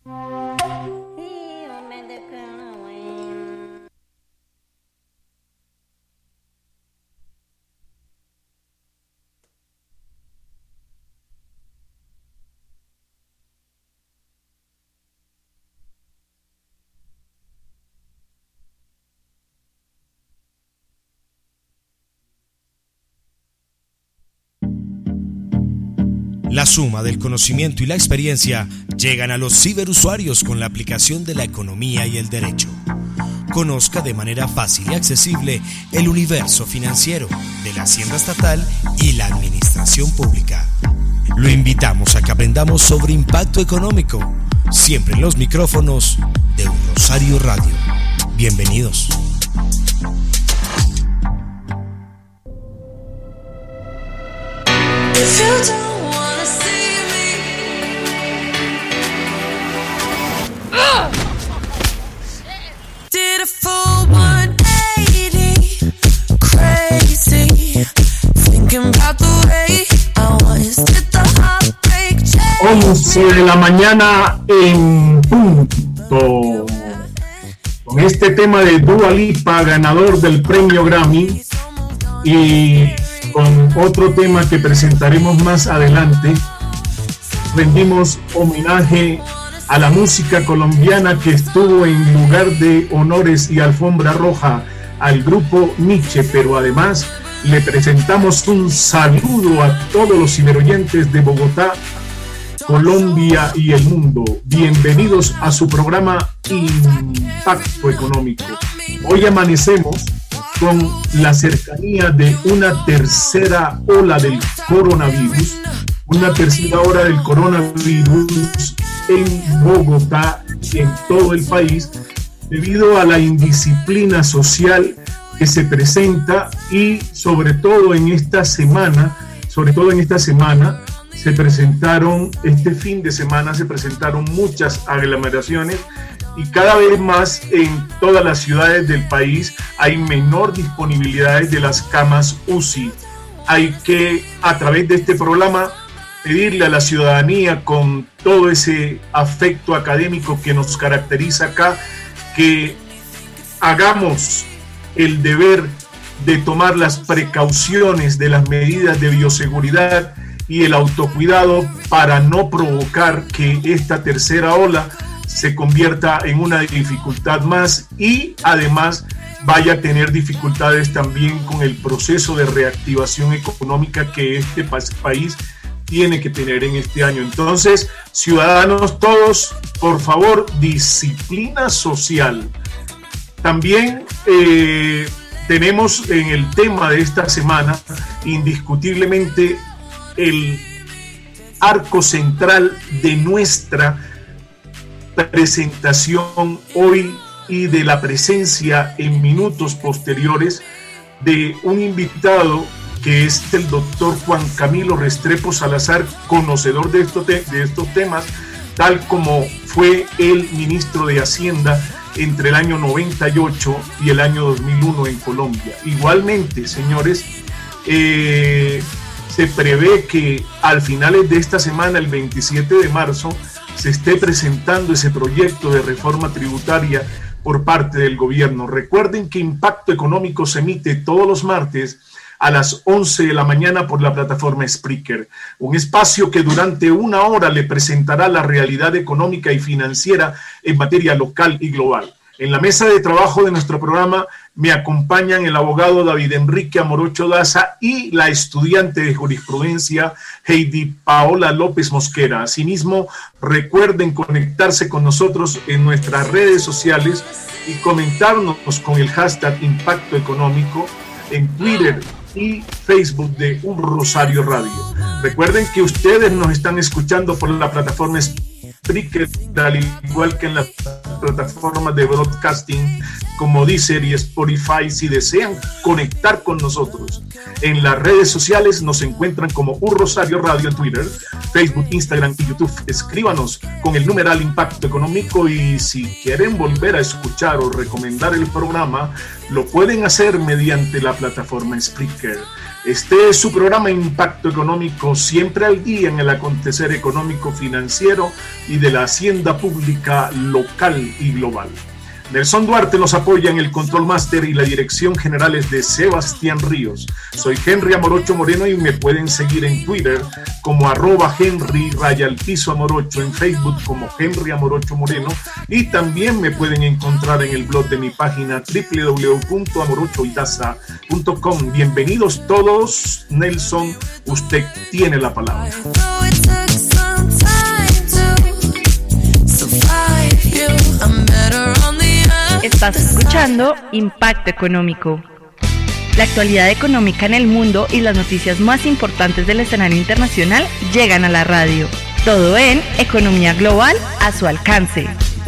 La suma del conocimiento y la experiencia llegan a los ciberusuarios con la aplicación de la economía y el derecho. Conozca de manera fácil y accesible el universo financiero de la Hacienda Estatal y la Administración Pública. Lo invitamos a que aprendamos sobre impacto económico, siempre en los micrófonos de Un Rosario Radio. Bienvenidos. De la mañana en punto, con este tema de Dua Lipa, ganador del premio Grammy, y con otro tema que presentaremos más adelante. Rendimos homenaje a la música colombiana que estuvo en lugar de honores y alfombra roja al grupo Nietzsche, pero además le presentamos un saludo a todos los ciberoyentes de Bogotá, Colombia y el mundo. Bienvenidos a su programa Impacto Económico. Hoy amanecemos con la cercanía de una tercera ola del coronavirus, en Bogotá y en todo el país, debido a la indisciplina social que se presenta y sobre todo en esta semana, este fin de semana se presentaron muchas aglomeraciones y cada vez más en todas las ciudades del país hay menor disponibilidad de las camas UCI. Hay que, a través de este programa, pedirle a la ciudadanía, con todo ese afecto académico que nos caracteriza acá, que hagamos el deber de tomar las precauciones de las medidas de bioseguridad y el autocuidado para no provocar que esta tercera ola se convierta en una dificultad más y además vaya a tener dificultades también con el proceso de reactivación económica que este país tiene que tener en este año. Entonces, ciudadanos todos, por favor, disciplina social. También tenemos en el tema de esta semana, indiscutiblemente, el arco central de nuestra presentación hoy y de la presencia en minutos posteriores de un invitado que es el doctor Juan Camilo Restrepo Salazar, conocedor de estos temas, tal como fue el ministro de Hacienda entre el año 98 y el año 2001 en Colombia. Igualmente, señores, se prevé que al finales de esta semana, el 27 de marzo, se esté presentando ese proyecto de reforma tributaria por parte del gobierno. Recuerden que Impacto Económico se emite todos los martes a las 11 de la mañana por la plataforma Spreaker, un espacio que durante una hora le presentará la realidad económica y financiera en materia local y global. En la mesa de trabajo de nuestro programa me acompañan el abogado David Enrique Amorocho Daza y la estudiante de jurisprudencia Heidi Paola López Mosquera. Asimismo, recuerden conectarse con nosotros en nuestras redes sociales y comentarnos con el hashtag Impacto Económico en Twitter y Facebook de Un Rosario Radio. Recuerden que ustedes nos están escuchando por la plataforma Spreaker, al igual que en las plataformas de broadcasting como Deezer y Spotify. Si desean conectar con nosotros en las redes sociales, nos encuentran como Un Rosario Radio en Twitter, Facebook, Instagram y YouTube. Escríbanos con el numeral Impacto Económico, y si quieren volver a escuchar o recomendar el programa, lo pueden hacer mediante la plataforma Spreaker. Este es su programa Impacto Económico, siempre al día en el acontecer económico, financiero y de la hacienda pública local y global. Nelson Duarte nos apoya en el Control Master y la dirección general es de Sebastián Ríos. Soy Henry Amorocho Moreno y me pueden seguir en Twitter como @Henry_Amorocho, en Facebook como Henry Amorocho Moreno y también me pueden encontrar en el blog de mi página www.amorochoitaza.com. Bienvenidos todos. Nelson, usted tiene la palabra. Estás escuchando Impacto Económico. La actualidad económica en el mundo y las noticias más importantes del escenario internacional llegan a la radio. Todo en Economía Global a su alcance.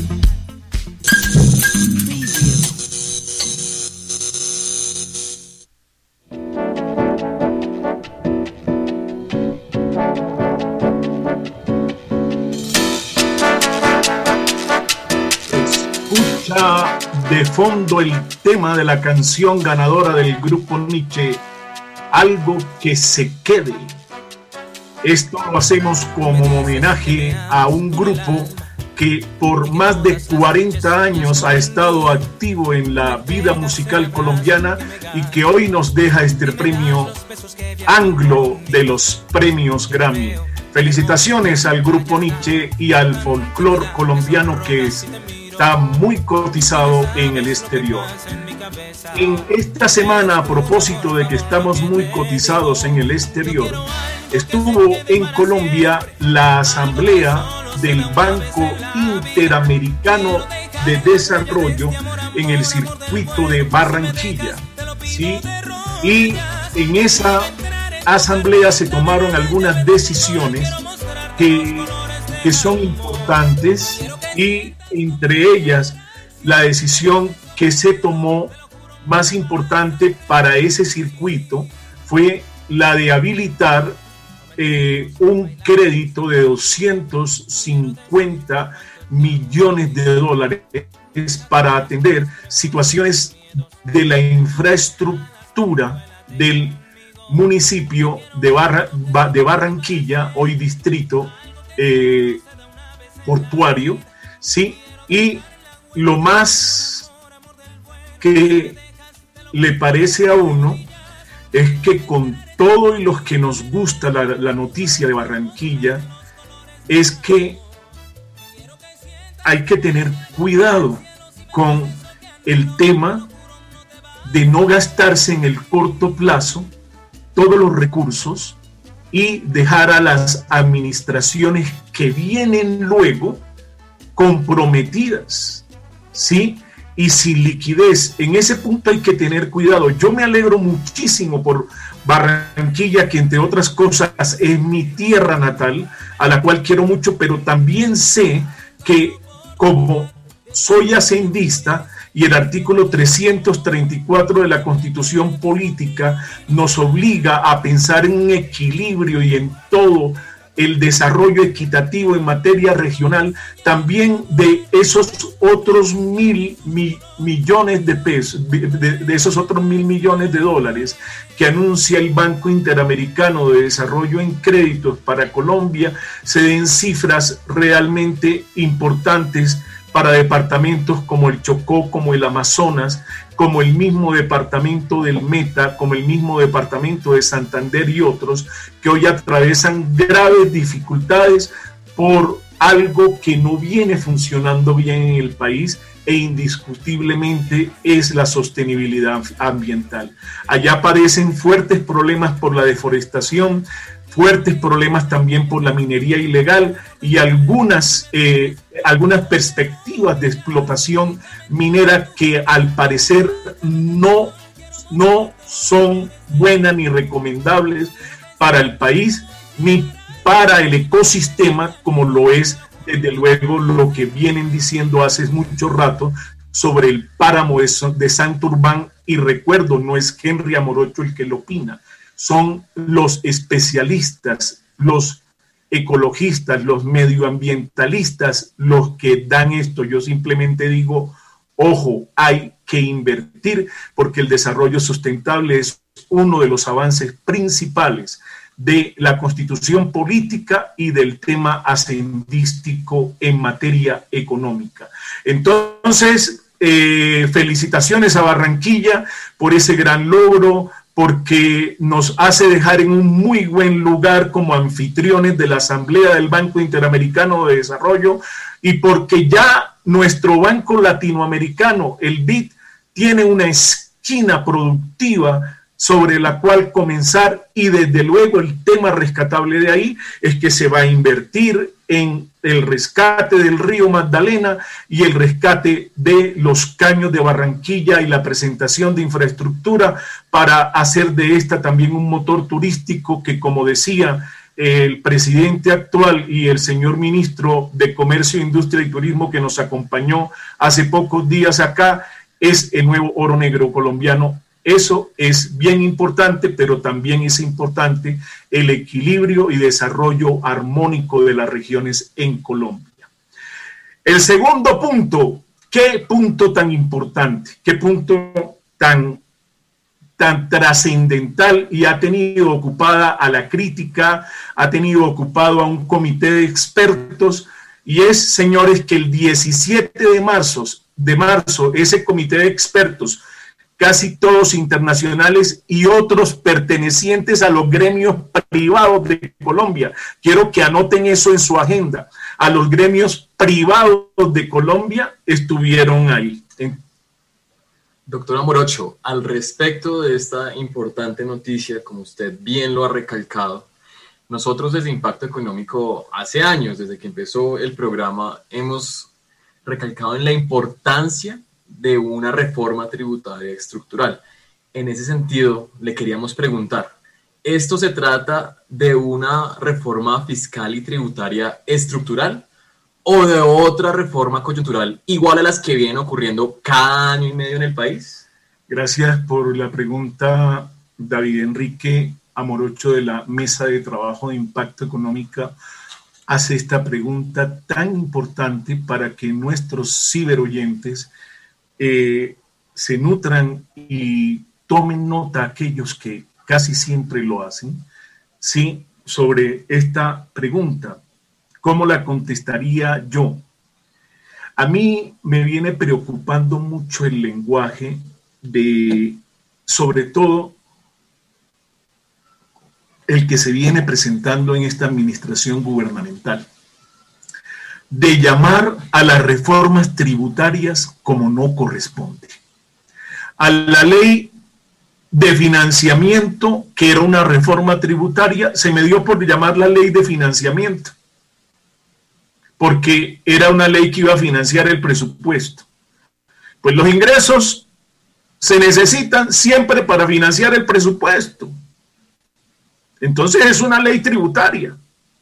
De fondo el tema de la canción ganadora del grupo Nietzsche, Algo que se quede. Esto lo hacemos como homenaje a un grupo que por más de 40 años ha estado activo en la vida musical colombiana y que hoy nos deja este premio anglo de los premios Grammy. Felicitaciones al grupo Nietzsche y al folclore colombiano que está muy cotizado en el exterior. En esta semana, a propósito de que estamos muy cotizados en el exterior, estuvo en Colombia la asamblea del Banco Interamericano de Desarrollo en el circuito de Barranquilla, ¿sí? Y en esa asamblea se tomaron algunas decisiones que son importantes y entre ellas la decisión que se tomó más importante para ese circuito fue la de habilitar un crédito de 250 millones de dólares para atender situaciones de la infraestructura del municipio de Barranquilla, hoy distrito portuario, ¿sí? Y lo más que le parece a uno es que con todo y los que nos gusta la noticia de Barranquilla, es que hay que tener cuidado con el tema de no gastarse en el corto plazo todos los recursos y dejar a las administraciones que vienen luego comprometidas, ¿sí? Y sin liquidez. En ese punto hay que tener cuidado. Yo me alegro muchísimo por Barranquilla, que entre otras cosas es mi tierra natal, a la cual quiero mucho, pero también sé que como soy hacendista y el artículo 334 de la Constitución Política nos obliga a pensar en un equilibrio y en todo el desarrollo equitativo en materia regional, también de esos otros 1.000 millones de pesos, de esos otros 1.000 millones de dólares que anuncia el Banco Interamericano de Desarrollo en créditos para Colombia, se den cifras realmente importantes para departamentos como el Chocó, como el Amazonas, como el mismo departamento del Meta, como el mismo departamento de Santander y otros, que hoy atraviesan graves dificultades por algo que no viene funcionando bien en el país e indiscutiblemente es la sostenibilidad ambiental. Allá padecen fuertes problemas por la deforestación, fuertes problemas también por la minería ilegal y algunas perspectivas de explotación minera que al parecer no son buenas ni recomendables para el país ni para el ecosistema, como lo es desde luego lo que vienen diciendo hace mucho rato sobre el páramo de Santurbán. Y recuerdo, no es Henry Amorocho el que lo opina, son los especialistas, los ecologistas, los medioambientalistas los que dan esto. Yo simplemente digo, ojo, hay que invertir porque el desarrollo sustentable es uno de los avances principales de la Constitución política y del tema hacendístico en materia económica. Entonces, felicitaciones a Barranquilla por ese gran logro, porque nos hace dejar en un muy buen lugar como anfitriones de la Asamblea del Banco Interamericano de Desarrollo, y porque ya nuestro Banco Latinoamericano, el BID, tiene una esquina productiva sobre la cual comenzar, y desde luego el tema rescatable de ahí es que se va a invertir en el rescate del río Magdalena y el rescate de los caños de Barranquilla y la presentación de infraestructura para hacer de esta también un motor turístico que, como decía el presidente actual y el señor ministro de Comercio, Industria y Turismo que nos acompañó hace pocos días acá, es el nuevo oro negro colombiano. Eso es bien importante, pero también es importante el equilibrio y desarrollo armónico de las regiones en Colombia. El segundo punto, ¿qué punto tan importante? ¿Qué punto tan trascendental y ha tenido ocupada a la crítica, ha tenido ocupado a un comité de expertos? Y es, señores, que el 17 de marzo, ese comité de expertos, casi todos internacionales y otros pertenecientes a los gremios privados de Colombia. Quiero que anoten eso en su agenda. A los gremios privados de Colombia estuvieron ahí. Doctora Morocho, al respecto de esta importante noticia, como usted bien lo ha recalcado, nosotros desde Impacto Económico hace años, desde que empezó el programa, hemos recalcado en la importancia de una reforma tributaria estructural. En ese sentido, le queríamos preguntar, ¿esto se trata de una reforma fiscal y tributaria estructural o de otra reforma coyuntural igual a las que vienen ocurriendo cada año y medio en el país? Gracias por la pregunta, David Enrique Amorocho, de la Mesa de Trabajo de Impacto Económico. Hace esta pregunta tan importante para que nuestros ciberoyentes se nutran y tomen nota, aquellos que casi siempre lo hacen, sí, sobre esta pregunta. ¿Cómo la contestaría yo? A mí me viene preocupando mucho el lenguaje de, sobre todo, el que se viene presentando en esta administración gubernamental, de llamar a las reformas tributarias como no corresponde. A la ley de financiamiento, que era una reforma tributaria, se me dio por llamar la ley de financiamiento, porque era una ley que iba a financiar el presupuesto. Pues los ingresos se necesitan siempre para financiar el presupuesto. Entonces es una ley tributaria.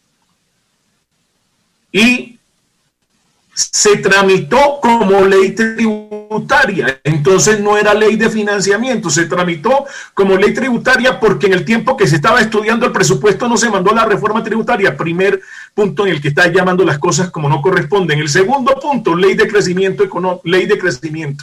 Y se tramitó como ley tributaria, entonces no era ley de financiamiento, se tramitó como ley tributaria porque en el tiempo que se estaba estudiando el presupuesto no se mandó la reforma tributaria. Primer punto en el que está llamando las cosas como no corresponden. El segundo punto, ley de crecimiento económico, ley de crecimiento.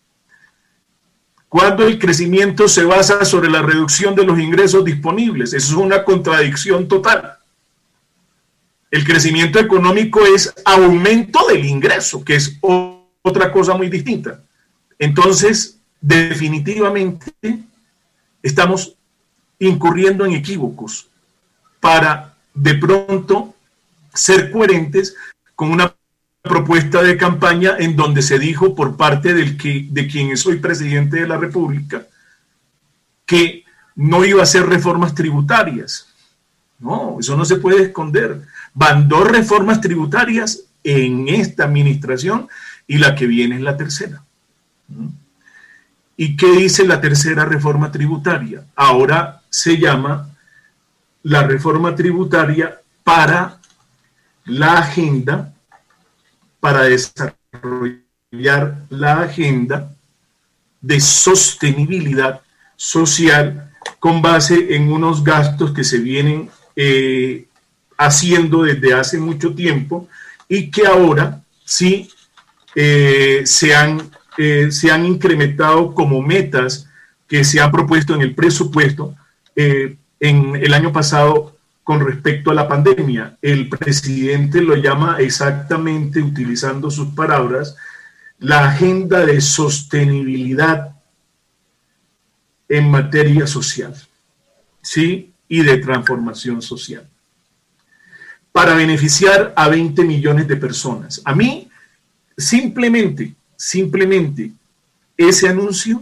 Cuando el crecimiento se basa sobre la reducción de los ingresos disponibles, eso es una contradicción total. El crecimiento económico es aumento del ingreso, que es otra cosa muy distinta. Entonces, definitivamente, estamos incurriendo en equívocos para, de pronto, ser coherentes con una propuesta de campaña en donde se dijo por parte de quien es hoy presidente de la República que no iba a hacer reformas tributarias. No, eso no se puede esconder. Van dos reformas tributarias en esta administración y la que viene es la tercera. ¿Y qué dice la tercera reforma tributaria? Ahora se llama la reforma tributaria para la agenda, para desarrollar la agenda de sostenibilidad social con base en unos gastos que se vienen haciendo desde hace mucho tiempo y que ahora sí se han incrementado como metas que se ha propuesto en el presupuesto en el año pasado con respecto a la pandemia. El presidente lo llama exactamente, utilizando sus palabras, la agenda de sostenibilidad en materia social, ¿sí? Y de transformación social, para beneficiar a 20 millones de personas. A mí, simplemente ese anuncio,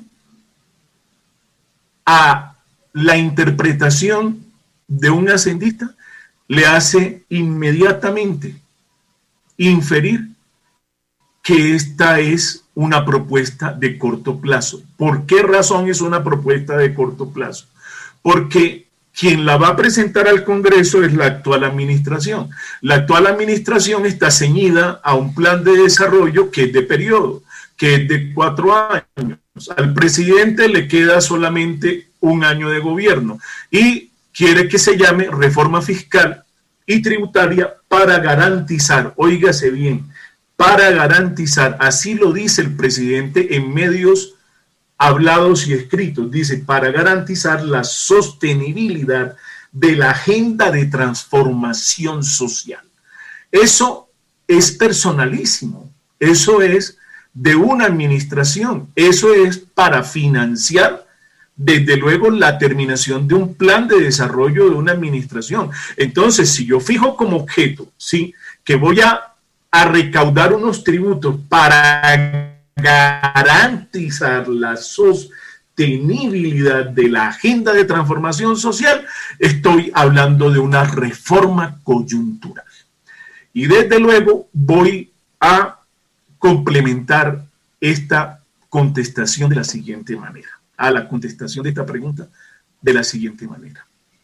a la interpretación de un hacendista, le hace inmediatamente inferir que esta es una propuesta de corto plazo. ¿Por qué razón es una propuesta de corto plazo? Porque quien la va a presentar al Congreso es la actual administración. La actual administración está ceñida a un plan de desarrollo que es de periodo, que es de 4 años. Al presidente le queda solamente 1 año de gobierno y quiere que se llame reforma fiscal y tributaria para garantizar, óigase bien, para garantizar, así lo dice el presidente en medios hablados y escritos, dice, para garantizar la sostenibilidad de la agenda de transformación social. Eso es personalísimo, eso es de una administración, eso es para financiar desde luego la terminación de un plan de desarrollo de una administración. Entonces, si yo fijo como objeto, ¿sí?, que voy a recaudar unos tributos para garantizar la sostenibilidad de la agenda de transformación social, estoy hablando de una reforma coyuntural. Y desde luego voy a complementar esta contestación de la siguiente manera, a la contestación de esta pregunta de la siguiente manera.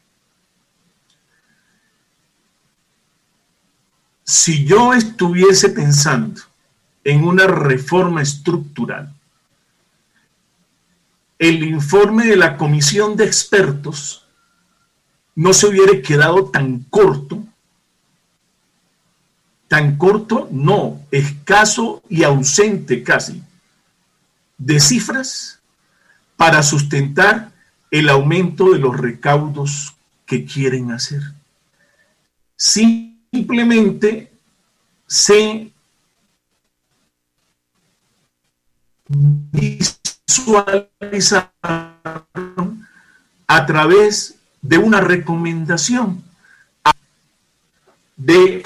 Si yo estuviese pensando en una reforma estructural, el informe de la comisión de expertos no se hubiera quedado tan corto, no, escaso y ausente casi, de cifras para sustentar el aumento de los recaudos que quieren hacer. Simplemente se visualizaron a través de una recomendación de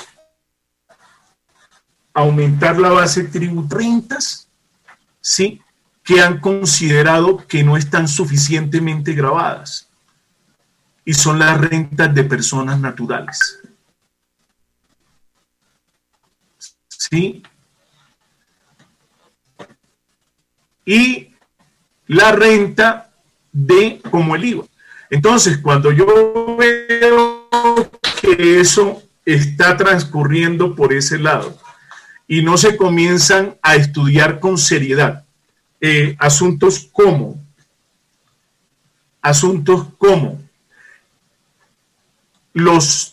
aumentar la base tributaria, rentas, ¿sí?, que han considerado que no están suficientemente gravadas, y son las rentas de personas naturales. ¿Sí? Y la renta como el IVA. Entonces, cuando yo veo que eso está transcurriendo por ese lado y no se comienzan a estudiar con seriedad asuntos como los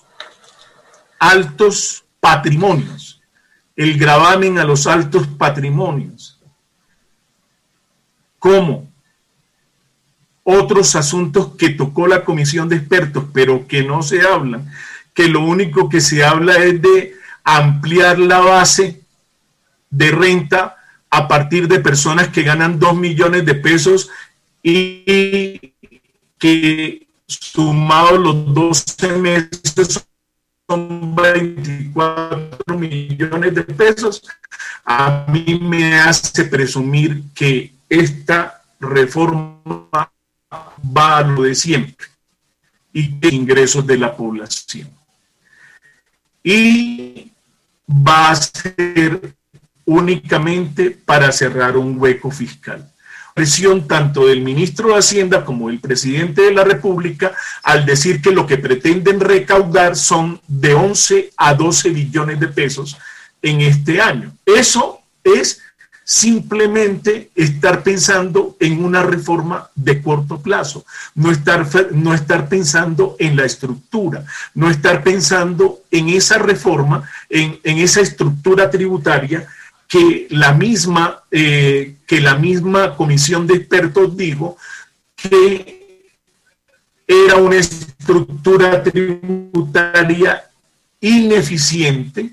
altos patrimonios, el gravamen a los altos patrimonios, como otros asuntos que tocó la comisión de expertos, pero que no se hablan, que lo único que se habla es de ampliar la base de renta a partir de personas que ganan 2 millones de pesos y que sumados los 12 meses son 24 millones de pesos. A mí me hace presumir que esta reforma va a lo de siempre y que ingresos de la población. Y va a ser únicamente para cerrar un hueco fiscal. Presión tanto del ministro de Hacienda como del presidente de la República al decir que lo que pretenden recaudar son de 11 a 12 billones de pesos en este año. Eso es simplemente estar pensando en una reforma de corto plazo, no estar pensando en la estructura, no estar pensando en esa reforma, en esa estructura tributaria que la misma comisión de expertos dijo que era una estructura tributaria ineficiente,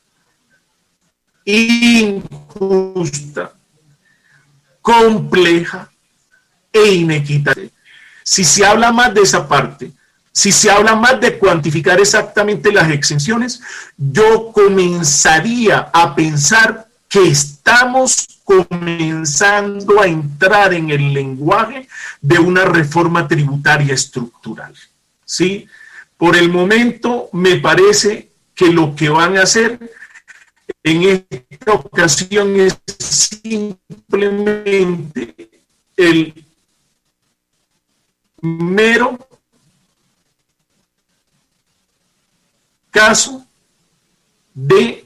injusta, compleja e inequitable. Si se habla más de esa parte, si se habla más de cuantificar exactamente las exenciones, yo comenzaría a pensar que estamos comenzando a entrar en el lenguaje de una reforma tributaria estructural, ¿sí? Por el momento me parece que lo que van a hacer en esta ocasión es simplemente el mero caso de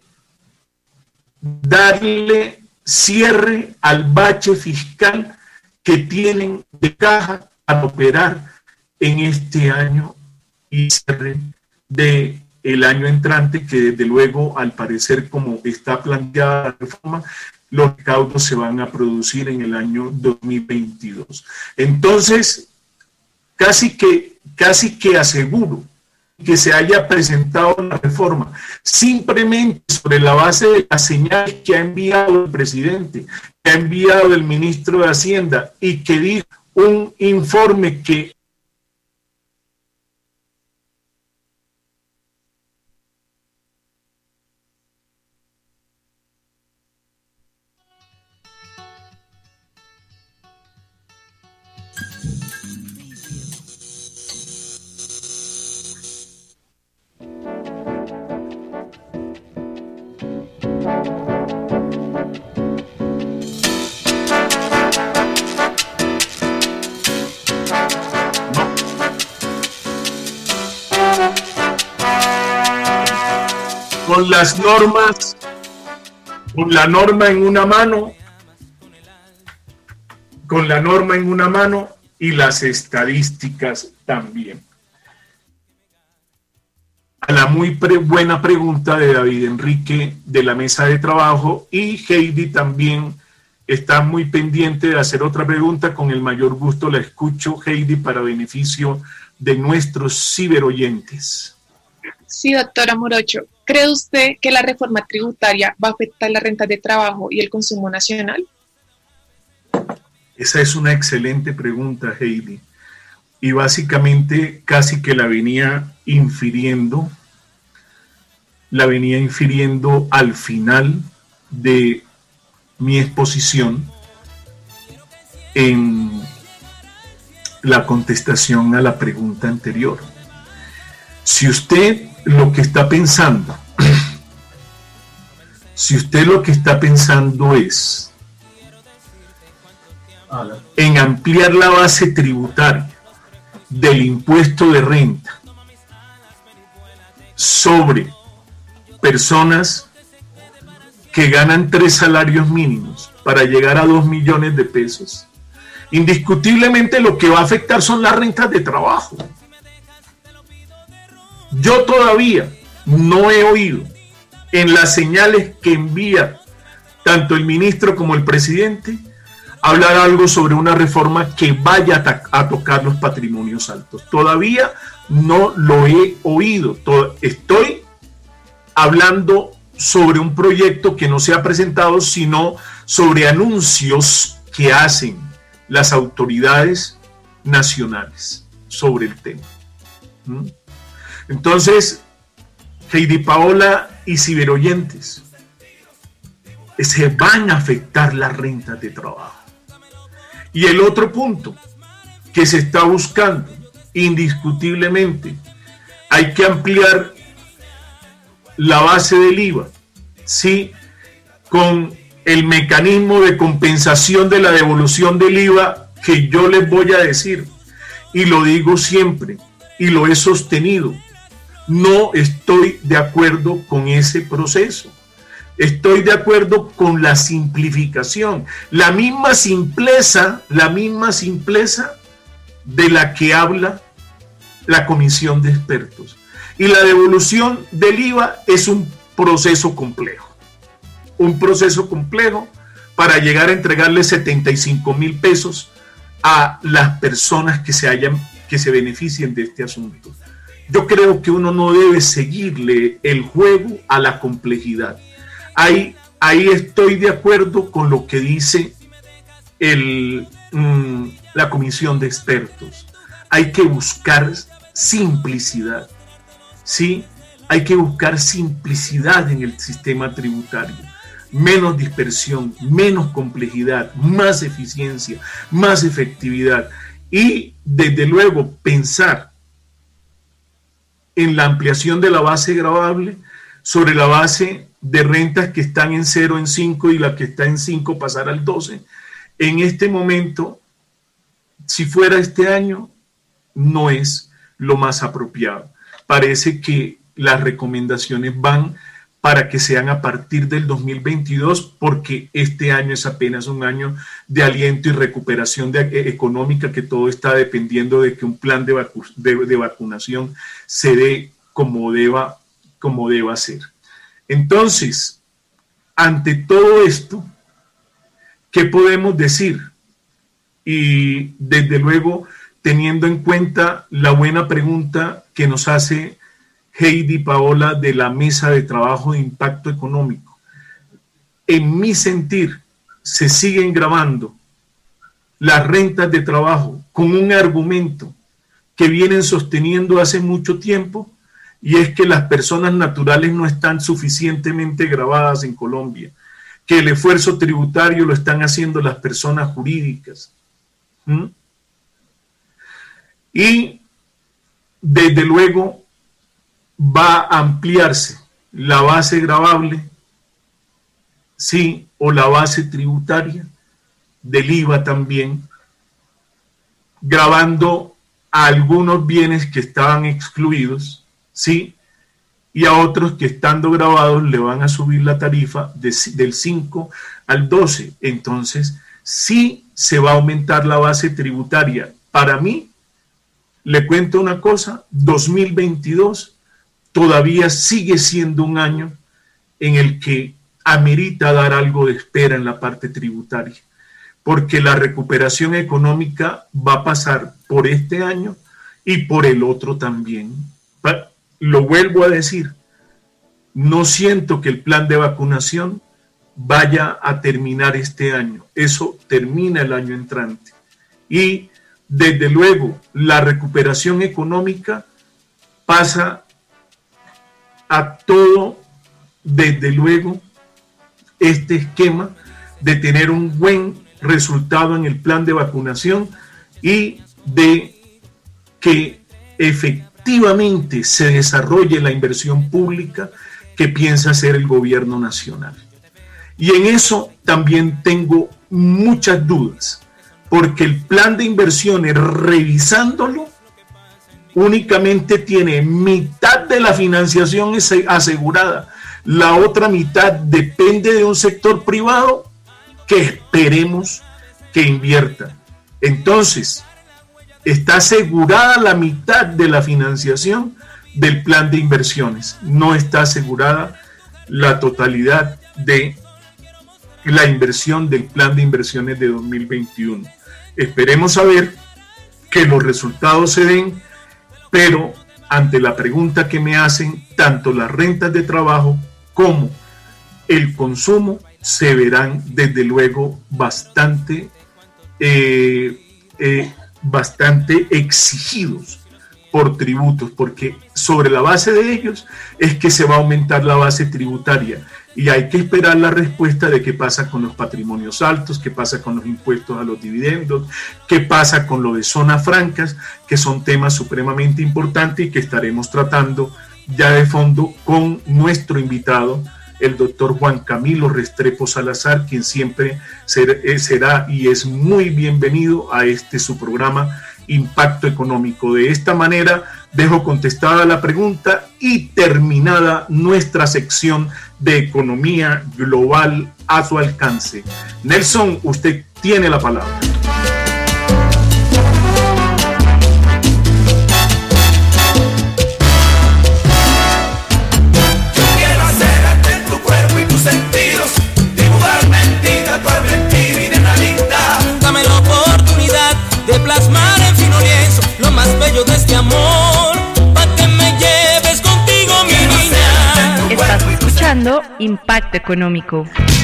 darle cierre al bache fiscal que tienen de caja al operar en este año y cierre de el año entrante, que desde luego, al parecer, como está planteada la reforma, los recaudos se van a producir en el año 2022. Entonces, casi que aseguro que se haya presentado la reforma simplemente sobre la base de las señales que ha enviado el presidente, que ha enviado el ministro de Hacienda y que dijo un informe que con las normas, con la norma en una mano y las estadísticas también. A la muy buena pregunta de David Enrique de la mesa de trabajo, y Heidi también está muy pendiente de hacer otra pregunta. Con el mayor gusto la escucho, Heidi, para beneficio de nuestros ciberoyentes. Sí, doctora Morocho, ¿cree usted que la reforma tributaria va a afectar las rentas de trabajo y el consumo nacional? Esa es una excelente pregunta, Heidi. Y básicamente casi que la venía infiriendo al final de mi exposición en la contestación a la pregunta anterior. Si usted lo que está pensando es en ampliar la base tributaria del impuesto de renta sobre personas que ganan 3 salarios mínimos para llegar a 2 millones de pesos, indiscutiblemente lo que va a afectar son las rentas de trabajo. Yo todavía no he oído en las señales que envía tanto el ministro como el presidente hablar algo sobre una reforma que vaya a tocar los patrimonios altos. Todavía no lo he oído. Estoy hablando sobre un proyecto que no se ha presentado, sino sobre anuncios que hacen las autoridades nacionales sobre el tema. Entonces, Heidi Paola y ciberoyentes, se van a afectar las rentas de trabajo. Y el otro punto que se está buscando, indiscutiblemente, hay que ampliar la base del IVA, ¿sí? Con el mecanismo de compensación de la devolución del IVA, que yo les voy a decir, y lo digo siempre, y lo he sostenido, no estoy de acuerdo con ese proceso. Estoy de acuerdo con la simplificación, la misma simpleza de la que habla la comisión de expertos. Y la devolución del IVA es un proceso complejo para llegar a entregarle 75,000 pesos a las personas que se beneficien de este asunto. Yo creo que uno no debe seguirle el juego a la complejidad. Ahí estoy de acuerdo con lo que dice la comisión de expertos. Hay que buscar simplicidad, ¿sí? Hay que buscar simplicidad en el sistema tributario, menos dispersión, menos complejidad, más eficiencia, más efectividad y desde luego pensar en la ampliación de la base gravable sobre la base de rentas que están en 0 en 5 y la que está en 5 pasar al 12. En este momento, si fuera este año, no es lo más apropiado. Parece que las recomendaciones van para que sean a partir del 2022, porque este año es apenas un año de aliento y recuperación económica, que todo está dependiendo de que un plan de vacunación se dé como deba ser. Entonces, ante todo esto, ¿qué podemos decir? Y desde luego, teniendo en cuenta la buena pregunta que nos hace Heidi Paola de la Mesa de Trabajo de Impacto Económico. En mi sentir, se siguen grabando las rentas de trabajo con un argumento que vienen sosteniendo hace mucho tiempo, y es que las personas naturales no están suficientemente gravadas en Colombia, que el esfuerzo tributario lo están haciendo las personas jurídicas. Y desde luego va a ampliarse la base gravable, sí, o la base tributaria del IVA también, gravando a algunos bienes que estaban excluidos, sí, y a otros que estando grabados le van a subir la tarifa del 5 al 12. Entonces, sí se va a aumentar la base tributaria. Para mí, le cuento una cosa, 2022 todavía sigue siendo un año en el que amerita dar algo de espera en la parte tributaria, porque la recuperación económica va a pasar por este año y por el otro también. Lo vuelvo a decir, no siento que el plan de vacunación vaya a terminar este año, eso termina el año entrante. Y desde luego la recuperación económica pasa a todo, desde luego, este esquema de tener un buen resultado en el plan de vacunación y de que efectivamente se desarrolle la inversión pública que piensa hacer el gobierno nacional. Y en eso también tengo muchas dudas, porque el plan de inversiones, revisándolo, únicamente tiene mitad de la financiación asegurada. La otra mitad depende de un sector privado que esperemos que invierta. Entonces, está asegurada la mitad de la financiación del plan de inversiones. No está asegurada la totalidad de la inversión del plan de inversiones de 2021. Esperemos a ver que los resultados se den, pero ante la pregunta que me hacen, tanto las rentas de trabajo como el consumo se verán desde luego bastante exigidos por tributos, porque sobre la base de ellos es que se va a aumentar la base tributaria, y hay que esperar la respuesta de qué pasa con los patrimonios altos, qué pasa con los impuestos a los dividendos, qué pasa con lo de zonas francas, que son temas supremamente importantes y que estaremos tratando ya de fondo con nuestro invitado, el doctor Juan Camilo Restrepo Salazar, quien siempre será y es muy bienvenido a su programa Impacto Económico. De esta manera dejo contestada la pregunta y terminada nuestra sección de economía global a su alcance. Nelson, usted tiene la palabra. Dame la oportunidad Impacto Económico.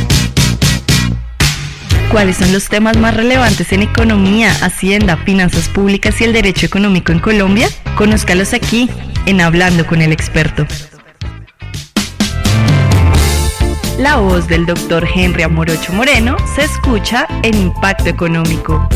¿Cuáles son los temas más relevantes en economía, hacienda, finanzas públicas y el derecho económico en Colombia? Conózcalos aquí, en Hablando con el Experto. La voz del Dr. Henry Amorocho Moreno se escucha en Impacto Económico.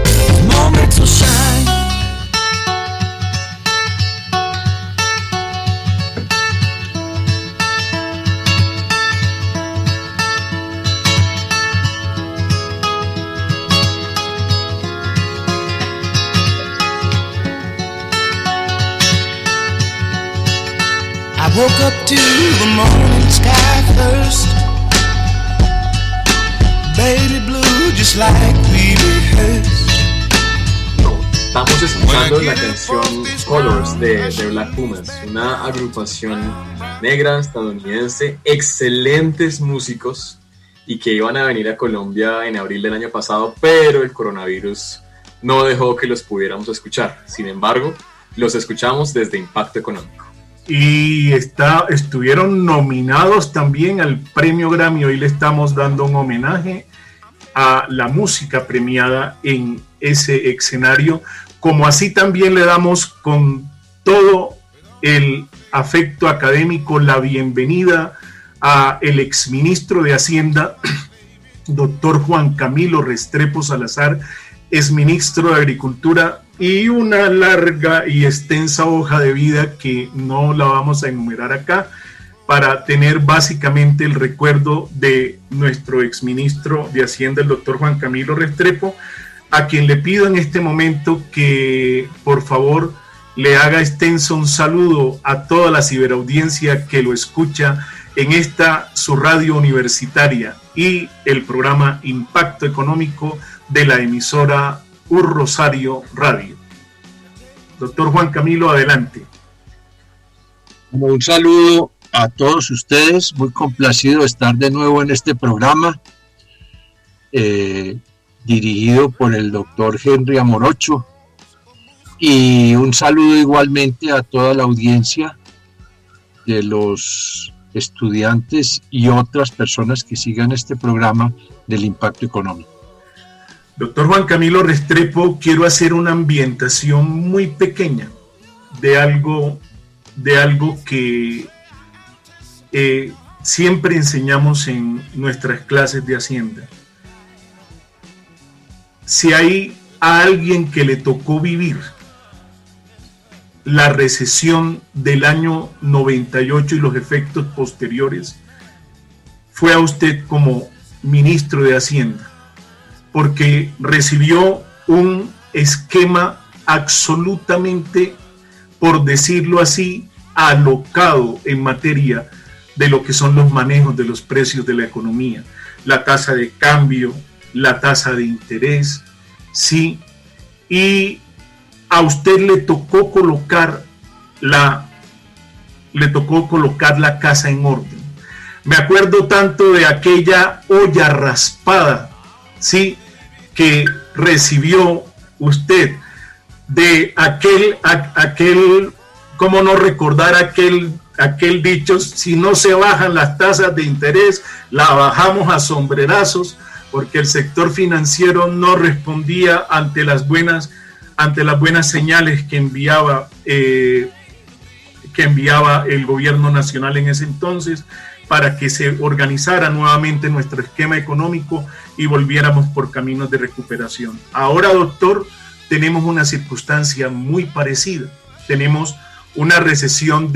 I woke up to the morning sky first, baby blue just like we rehearsed. Estamos escuchando la canción Colors de Black Pumas, una agrupación negra estadounidense, excelentes músicos y que iban a venir a Colombia en abril del año pasado, pero el coronavirus no dejó que los pudiéramos escuchar. Sin embargo, los escuchamos desde Impacto Económico. Y estuvieron nominados también al premio Grammy. Hoy le estamos dando un homenaje a la música premiada en ese escenario, como así también le damos con todo el afecto académico la bienvenida a el exministro de Hacienda, doctor Juan Camilo Restrepo Salazar, exministro de Agricultura, y una larga y extensa hoja de vida que no la vamos a enumerar acá, para tener básicamente el recuerdo de nuestro exministro de Hacienda, el doctor Juan Camilo Restrepo, a quien le pido en este momento que por favor le haga extenso un saludo a toda la ciberaudiencia que lo escucha en esta su radio universitaria y el programa Impacto Económico de la emisora Rosario Radio. Doctor Juan Camilo, adelante. Un saludo a todos ustedes, muy complacido de estar de nuevo en este programa dirigido por el doctor Henry Amorocho, y un saludo igualmente a toda la audiencia de los estudiantes y otras personas que sigan este programa del Impacto Económico. Doctor Juan Camilo Restrepo, quiero hacer una ambientación muy pequeña de algo que siempre enseñamos en nuestras clases de Hacienda. Si hay a alguien que le tocó vivir la recesión del año 98 y los efectos posteriores, fue a usted como ministro de Hacienda, porque recibió un esquema absolutamente, por decirlo así, alocado en materia de lo que son los manejos de los precios de la economía, la tasa de cambio, la tasa de interés, sí, y a usted le tocó colocar la casa en orden. Me acuerdo tanto de aquella olla raspada, sí, que recibió usted, de aquel, cómo no recordar aquel dicho: si no se bajan las tasas de interés, la bajamos a sombrerazos, porque el sector financiero no respondía ante las buenas señales que enviaba el gobierno nacional en ese entonces, para que se organizara nuevamente nuestro esquema económico y volviéramos por caminos de recuperación. Ahora, doctor, tenemos una circunstancia muy parecida. Tenemos una recesión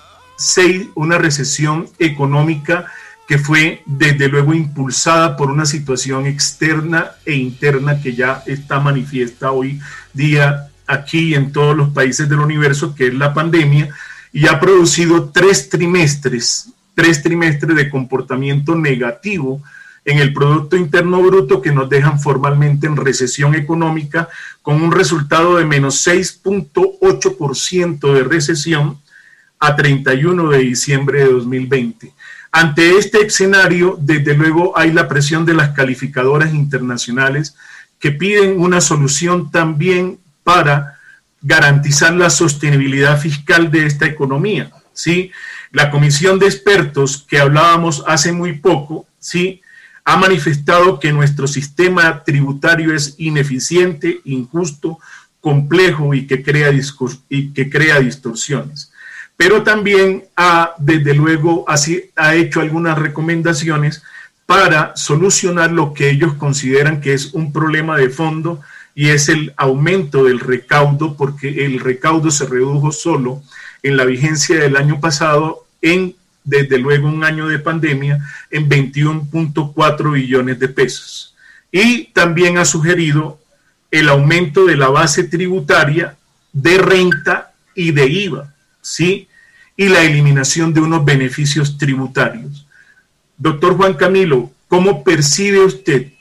económica que fue desde luego impulsada por una situación externa e interna que ya está manifiesta hoy día aquí en todos los países del universo, que es la pandemia, y ha producido tres trimestres de comportamiento negativo en el Producto Interno Bruto, que nos dejan formalmente en recesión económica, con un resultado de menos 6.8% de recesión a 31 de diciembre de 2020. Ante este escenario, desde luego, hay la presión de las calificadoras internacionales que piden una solución también para garantizar la sostenibilidad fiscal de esta economía, ¿sí? La comisión de expertos que hablábamos hace muy poco, ¿sí?, ha manifestado que nuestro sistema tributario es ineficiente, injusto, complejo y que crea distorsiones. Pero también desde luego, ha hecho algunas recomendaciones para solucionar lo que ellos consideran que es un problema de fondo, y es el aumento del recaudo, porque el recaudo se redujo solo en la vigencia del año pasado, desde luego un año de pandemia, en 21.4 billones de pesos. Y también ha sugerido el aumento de la base tributaria de renta y de IVA, ¿sí?, y la eliminación de unos beneficios tributarios. Doctor Juan Camilo, ¿cómo percibe usted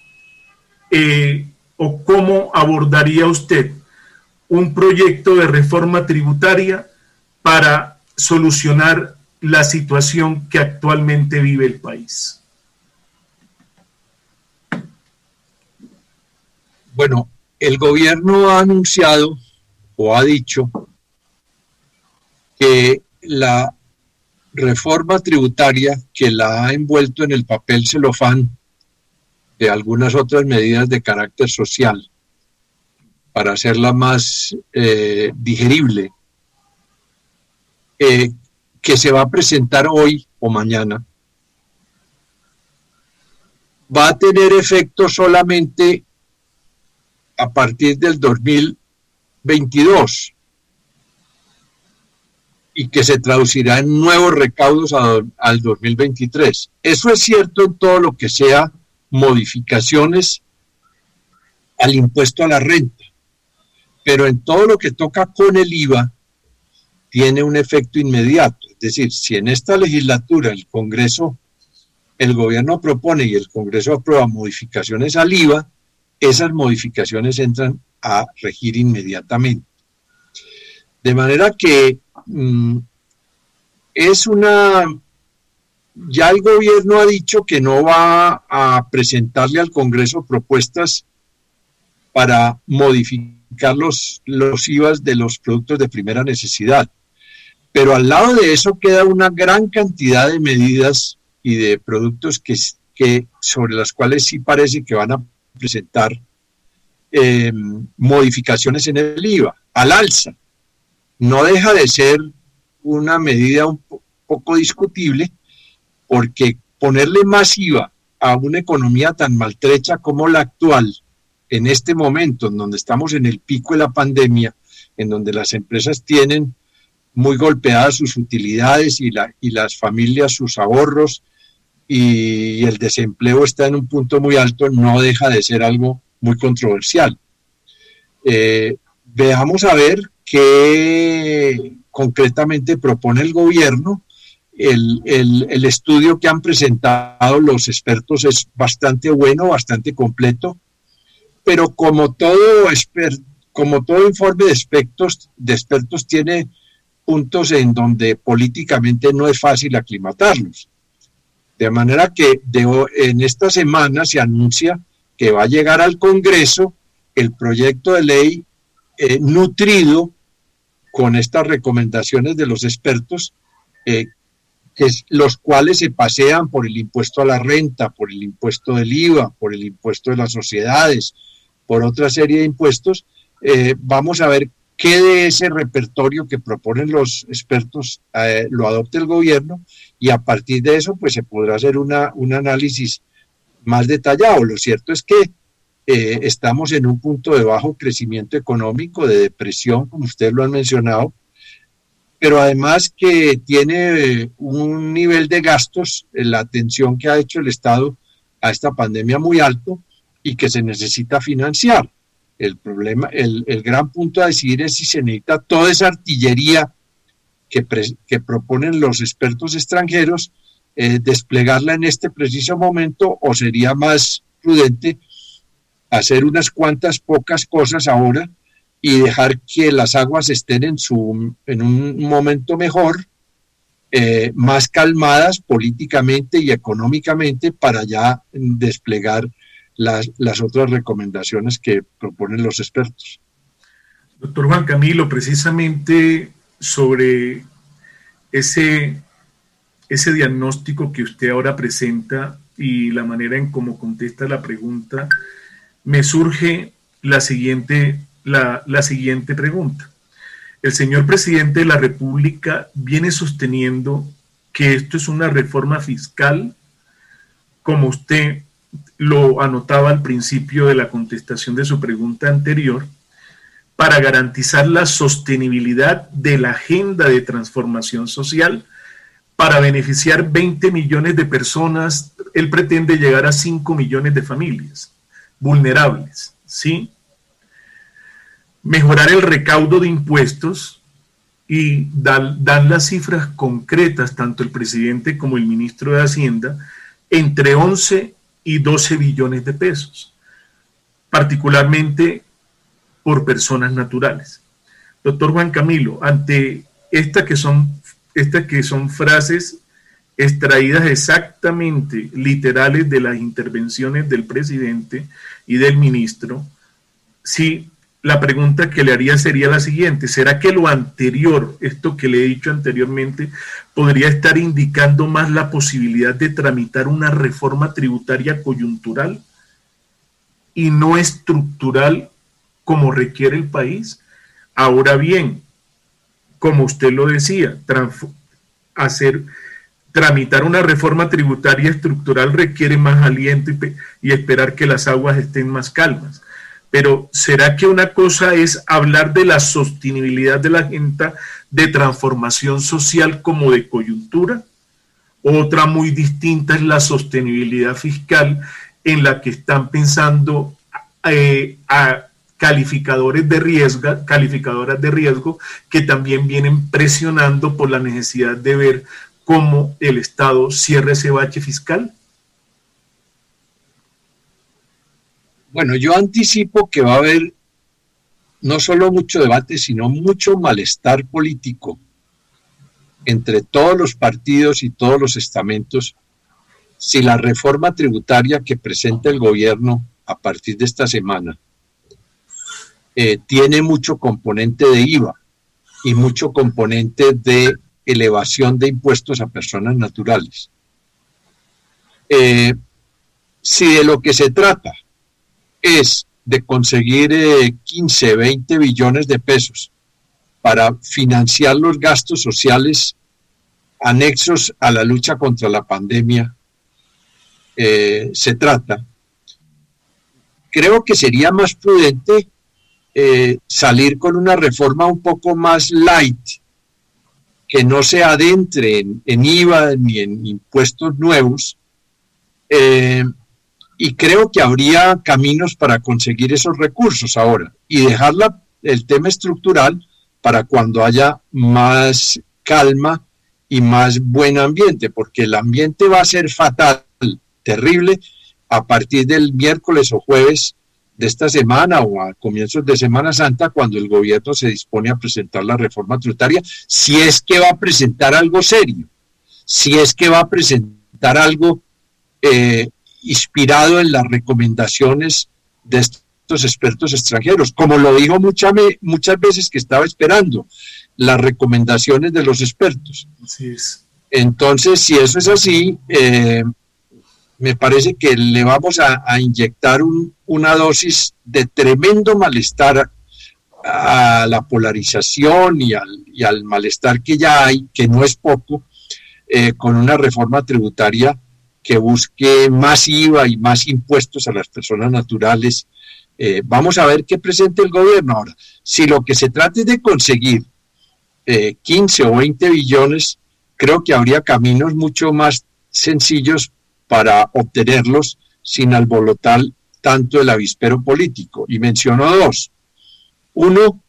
o cómo abordaría usted un proyecto de reforma tributaria para solucionar la situación que actualmente vive el país? Bueno, el gobierno ha anunciado o ha dicho que la reforma tributaria, que la ha envuelto en el papel celofán de algunas otras medidas de carácter social para hacerla más digerible, que se va a presentar hoy o mañana, va a tener efecto solamente a partir del 2022 y que se traducirá en nuevos recaudos al 2023. Eso es cierto en todo lo que sea modificaciones al impuesto a la renta, pero en todo lo que toca con el IVA tiene un efecto inmediato. Es decir, si en esta legislatura el gobierno propone y el Congreso aprueba modificaciones al IVA, esas modificaciones entran a regir inmediatamente. De manera que ya el gobierno ha dicho que no va a presentarle al Congreso propuestas para modificar los IVAs de los productos de primera necesidad. Pero al lado de eso queda una gran cantidad de medidas y de productos que sobre las cuales sí parece que van a presentar modificaciones en el IVA, al alza. No deja de ser una medida un poco discutible, porque ponerle más IVA a una economía tan maltrecha como la actual, en este momento en donde estamos en el pico de la pandemia, en donde las empresas tienen muy golpeadas sus utilidades y las familias sus ahorros, y el desempleo está en un punto muy alto, no deja de ser algo muy controversial. Veamos a ver qué concretamente propone el gobierno. El estudio que han presentado los expertos es bastante bueno, bastante completo, pero como todo informe de expertos tiene puntos en donde políticamente no es fácil aclimatarlos. De manera que en esta semana se anuncia que va a llegar al Congreso el proyecto de ley nutrido con estas recomendaciones de los expertos, los cuales se pasean por el impuesto a la renta, por el impuesto del IVA, por el impuesto de las sociedades, por otra serie de impuestos. Vamos a ver qué de ese repertorio que proponen los expertos lo adopte el gobierno, y a partir de eso pues se podrá hacer un análisis más detallado. Lo cierto es que estamos en un punto de bajo crecimiento económico, de depresión, como ustedes lo han mencionado, pero además que tiene un nivel de gastos, la atención que ha hecho el Estado a esta pandemia muy alto y que se necesita financiar. El problema, el gran punto a decidir es si se necesita toda esa artillería que proponen los expertos extranjeros, desplegarla en este preciso momento, o sería más prudente hacer unas cuantas pocas cosas ahora y dejar que las aguas estén en un momento mejor, más calmadas políticamente y económicamente, para ya desplegar las otras recomendaciones que proponen los expertos. Doctor Juan Camilo, precisamente sobre ese ese diagnóstico que usted ahora presenta y la manera en cómo contesta la pregunta, me surge la siguiente pregunta. El señor presidente de la República viene sosteniendo que esto es una reforma fiscal, como usted lo anotaba al principio de la contestación de su pregunta anterior, para garantizar la sostenibilidad de la agenda de transformación social, para beneficiar 20 millones de personas. Él pretende llegar a 5 millones de familias vulnerables, ¿sí? Mejorar el recaudo de impuestos y dan las cifras concretas, tanto el presidente como el ministro de Hacienda, entre 11 y 12 billones de pesos, particularmente por personas naturales. Doctor Juan Camilo, ante estas que son frases extraídas exactamente literales de las intervenciones del presidente y del ministro, sí, la pregunta que le haría sería la siguiente: ¿será que lo anterior, esto que le he dicho anteriormente, podría estar indicando más la posibilidad de tramitar una reforma tributaria coyuntural y no estructural como requiere el país? Ahora bien, como usted lo decía, tramitar una reforma tributaria estructural requiere más aliento y esperar que las aguas estén más calmas. Pero ¿será que una cosa es hablar de la sostenibilidad de la agenda de transformación social como de coyuntura? Otra muy distinta es la sostenibilidad fiscal, en la que están pensando a calificadoras de riesgo que también vienen presionando por la necesidad de ver cómo el Estado cierra ese bache fiscal. Bueno, yo anticipo que va a haber no solo mucho debate, sino mucho malestar político entre todos los partidos y todos los estamentos si la reforma tributaria que presenta el gobierno a partir de esta semana tiene mucho componente de IVA y mucho componente de elevación de impuestos a personas naturales. Si de lo que se trata es de conseguir 15, 20 billones de pesos para financiar los gastos sociales anexos a la lucha contra la pandemia, creo que sería más prudente salir con una reforma un poco más light, que no se adentre en IVA ni en impuestos nuevos, y creo que habría caminos para conseguir esos recursos ahora y dejar el tema estructural para cuando haya más calma y más buen ambiente, porque el ambiente va a ser fatal, terrible, a partir del miércoles o jueves de esta semana o a comienzos de Semana Santa, cuando el gobierno se dispone a presentar la reforma tributaria, si es que va a presentar algo serio, si es que va a presentar algo inspirado en las recomendaciones de estos expertos extranjeros, como lo dijo muchas veces que estaba esperando las recomendaciones de los expertos. Así es. Entonces, si eso es así, me parece que le vamos a inyectar una dosis de tremendo malestar a la polarización y al malestar que ya hay, que no es poco, con una reforma tributaria que busque más IVA y más impuestos a las personas naturales. Vamos a ver qué presenta el gobierno ahora. Si lo que se trata es de conseguir 15 o 20 billones, creo que habría caminos mucho más sencillos para obtenerlos sin alborotar tanto el avispero político. Y menciono dos. Uno,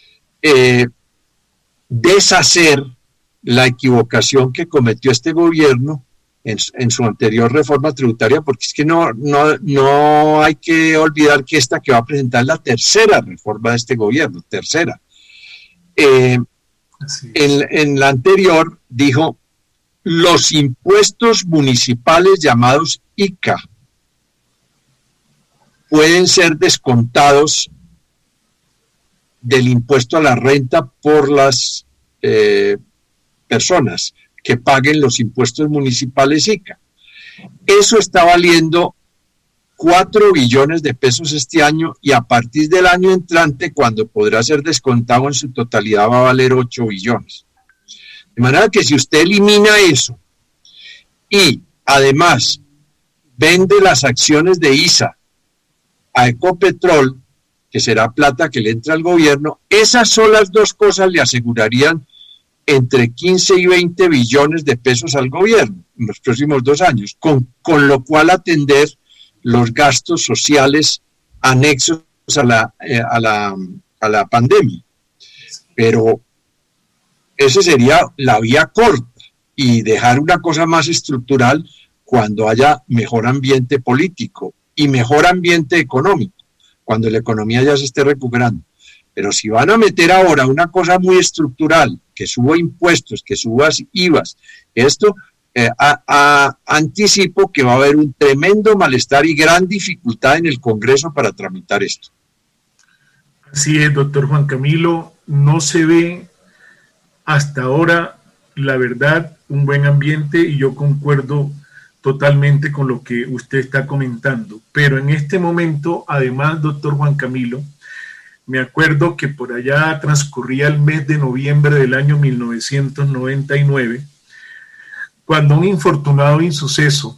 deshacer la equivocación que cometió este gobierno en su anterior reforma tributaria, porque es que no hay que olvidar que esta que va a presentar es la tercera reforma de este gobierno, tercera. En la anterior dijo: los impuestos municipales llamados ICA pueden ser descontados del impuesto a la renta por las personas que paguen los impuestos municipales ICA. Eso está valiendo 4 billones de pesos este año, y a partir del año entrante, cuando podrá ser descontado en su totalidad, va a valer 8 billones. De manera que si usted elimina eso y además vende las acciones de ISA a Ecopetrol, que será plata que le entra al gobierno, esas solas dos cosas le asegurarían entre 15 y 20 billones de pesos al gobierno en los próximos 2 años, con lo cual atender los gastos sociales anexos a la pandemia. Pero esa sería la vía corta, y dejar una cosa más estructural cuando haya mejor ambiente político y mejor ambiente económico, cuando la economía ya se esté recuperando. Pero si van a meter ahora una cosa muy estructural, que suba impuestos, que suba IVAs, esto anticipo que va a haber un tremendo malestar y gran dificultad en el Congreso para tramitar esto. Así es, doctor Juan Camilo, no se ve hasta ahora, la verdad, un buen ambiente, y yo concuerdo totalmente con lo que usted está comentando. Pero en este momento, además, doctor Juan Camilo, me acuerdo que por allá transcurría el mes de noviembre del año 1999, cuando un infortunado insuceso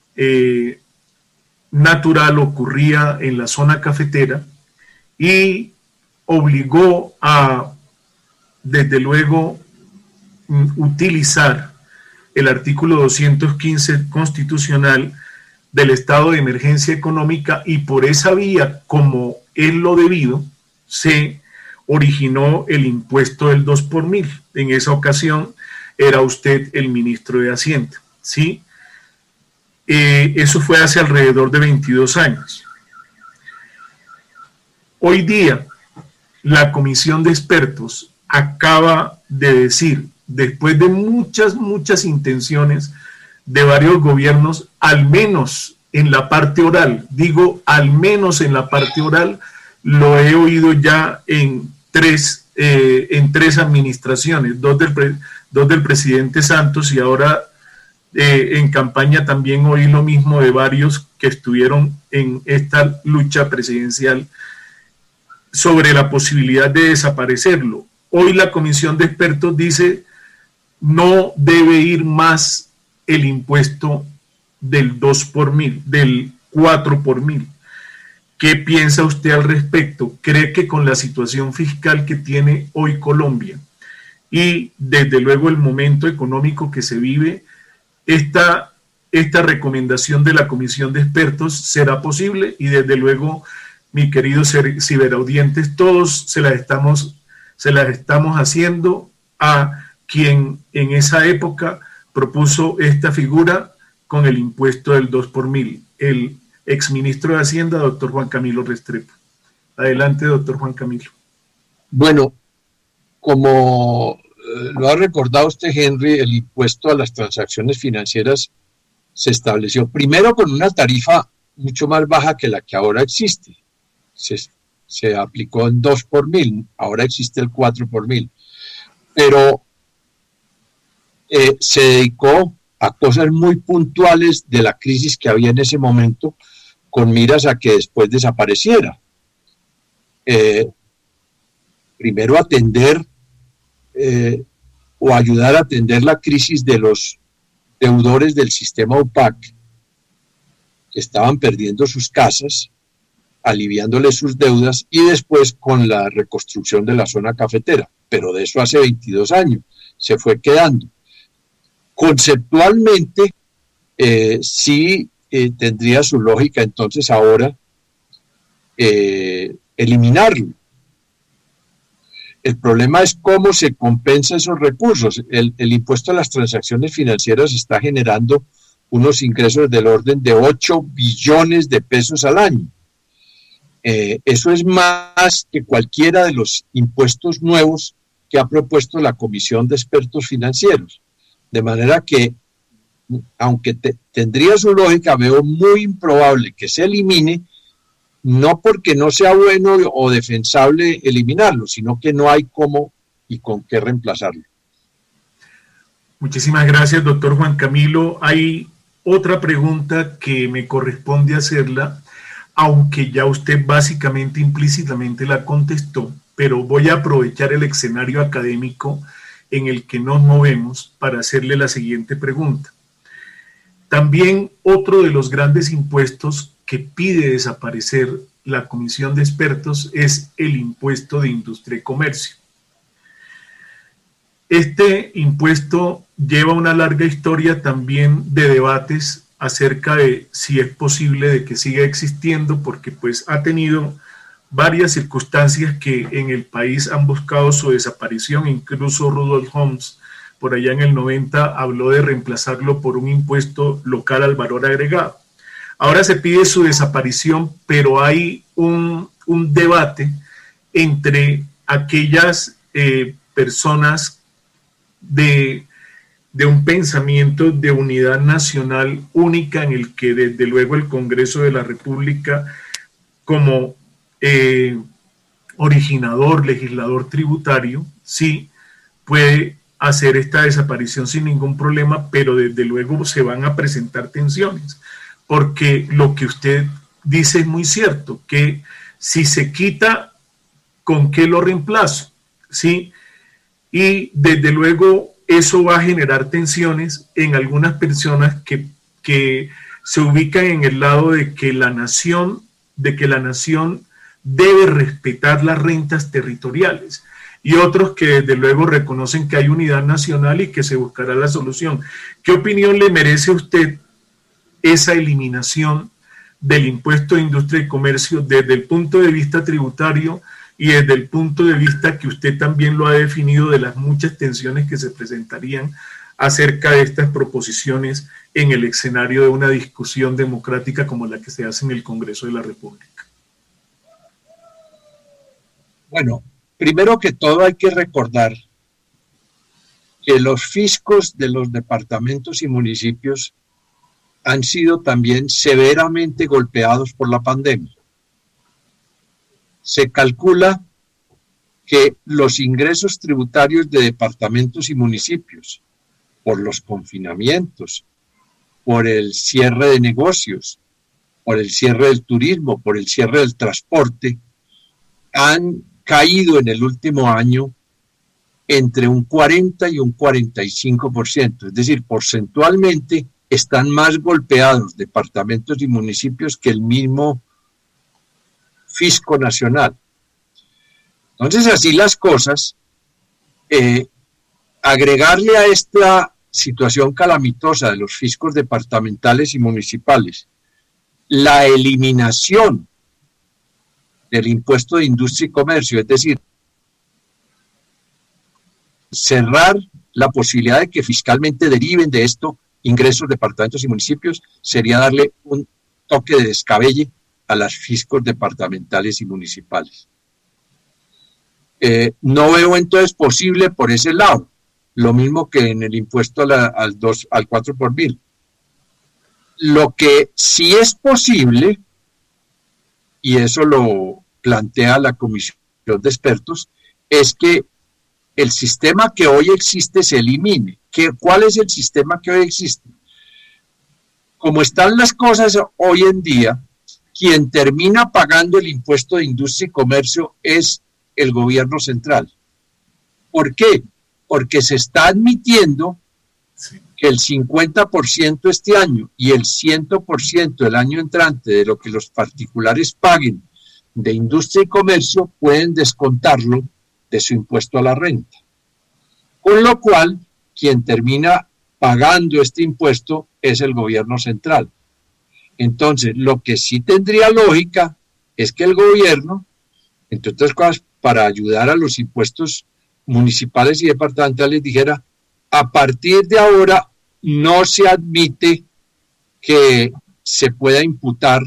natural ocurría en la zona cafetera y obligó a, desde luego, utilizar el artículo 215 constitucional del estado de emergencia económica, y por esa vía, como es lo debido, se originó el impuesto del 2 por mil. En esa ocasión era usted el ministro de Hacienda, ¿sí? Eso fue hace alrededor de 22 años. Hoy día, la comisión de expertos acaba de decir, después de muchas intenciones de varios gobiernos, al menos en la parte oral, digo al menos en la parte oral, lo he oído ya en tres administraciones, dos del presidente Santos, y ahora en campaña también oí lo mismo de varios que estuvieron en esta lucha presidencial sobre la posibilidad de desaparecerlo. Hoy la comisión de expertos dice no debe ir más el impuesto del 2 por mil, del 4 por mil. ¿Qué piensa usted al respecto? ¿Cree que con la situación fiscal que tiene hoy Colombia y desde luego el momento económico que se vive, esta recomendación de la comisión de expertos será posible? Y desde luego, mi queridos ciberaudientes, todos se las estamos haciendo a quien en esa época propuso esta figura con el impuesto del 2 por mil, el exministro de Hacienda, doctor Juan Camilo Restrepo. Adelante, doctor Juan Camilo. Bueno, como lo ha recordado usted, Henry, el impuesto a las transacciones financieras se estableció primero con una tarifa mucho más baja que la que ahora existe. Se aplicó en 2 por mil, ahora existe el 4 por mil. Pero se dedicó a cosas muy puntuales de la crisis que había en ese momento, con miras a que después desapareciera. Primero atender o ayudar a atender la crisis de los deudores del sistema UPAC, que estaban perdiendo sus casas, aliviándoles sus deudas, y después con la reconstrucción de la zona cafetera. Pero de eso hace 22 años se fue quedando. Conceptualmente, sí tendría su lógica entonces ahora eliminarlo. El problema es cómo se compensa esos recursos. El impuesto a las transacciones financieras está generando unos ingresos del orden de 8 billones de pesos al año. Eso es más que cualquiera de los impuestos nuevos que ha propuesto la Comisión de Expertos Financieros. De manera que, aunque tendría su lógica, veo muy improbable que se elimine, no porque no sea bueno o defensable eliminarlo, sino que no hay cómo y con qué reemplazarlo. Muchísimas gracias, doctor Juan Camilo. Hay otra pregunta que me corresponde hacerla, aunque ya usted básicamente implícitamente la contestó, pero voy a aprovechar el escenario académico en el que nos movemos para hacerle la siguiente pregunta. También otro de los grandes impuestos que pide desaparecer la Comisión de Expertos es el impuesto de industria y comercio. Este impuesto lleva una larga historia también de debates acerca de si es posible de que siga existiendo, porque pues ha tenido varias circunstancias que en el país han buscado su desaparición. Incluso Rudolf Homs, por allá en el 90, habló de reemplazarlo por un impuesto local al valor agregado. Ahora se pide su desaparición, pero hay un debate entre aquellas personas de un pensamiento de unidad nacional única, en el que desde luego el Congreso de la República, como originador, legislador tributario, sí puede hacer esta desaparición sin ningún problema, pero desde luego se van a presentar tensiones, porque lo que usted dice es muy cierto, que si se quita, ¿con qué lo reemplazo? ¿Sí? Y desde luego eso va a generar tensiones en algunas personas que se ubican en el lado de que la nación debe respetar las rentas territoriales, y otros que desde luego reconocen que hay unidad nacional y que se buscará la solución. ¿Qué opinión le merece a usted esa eliminación del impuesto de industria y comercio desde el punto de vista tributario y desde el punto de vista que usted también lo ha definido, de las muchas tensiones que se presentarían acerca de estas proposiciones en el escenario de una discusión democrática como la que se hace en el Congreso de la República? Bueno, primero que todo hay que recordar que los fiscos de los departamentos y municipios han sido también severamente golpeados por la pandemia. Se calcula que los ingresos tributarios de departamentos y municipios, por los confinamientos, por el cierre de negocios, por el cierre del turismo, por el cierre del transporte, han caído en el último año entre un 40 y un 45%. Es decir, porcentualmente están más golpeados departamentos y municipios que el mismo fisco nacional. Entonces, así las cosas, agregarle a esta situación calamitosa de los fiscos departamentales y municipales la eliminación del impuesto de industria y comercio, es decir, cerrar la posibilidad de que fiscalmente deriven de esto ingresos departamentos y municipios, sería darle un toque de descabelle a las fiscos departamentales y municipales. No veo entonces posible por ese lado, lo mismo que en el impuesto al 4 por mil. Lo que sí es posible, y eso lo plantea la Comisión de Expertos, es que el sistema que hoy existe se elimine. ¿Cuál es el sistema que hoy existe? Como están las cosas hoy en día, quien termina pagando el impuesto de industria y comercio es el gobierno central. ¿Por qué? Porque se está admitiendo que el 50% este año y el 100% el año entrante de lo que los particulares paguen de industria y comercio pueden descontarlo de su impuesto a la renta. Con lo cual, quien termina pagando este impuesto es el gobierno central. Entonces, lo que sí tendría lógica es que el gobierno, entre otras cosas, para ayudar a los impuestos municipales y departamentales, dijera: a partir de ahora no se admite que se pueda imputar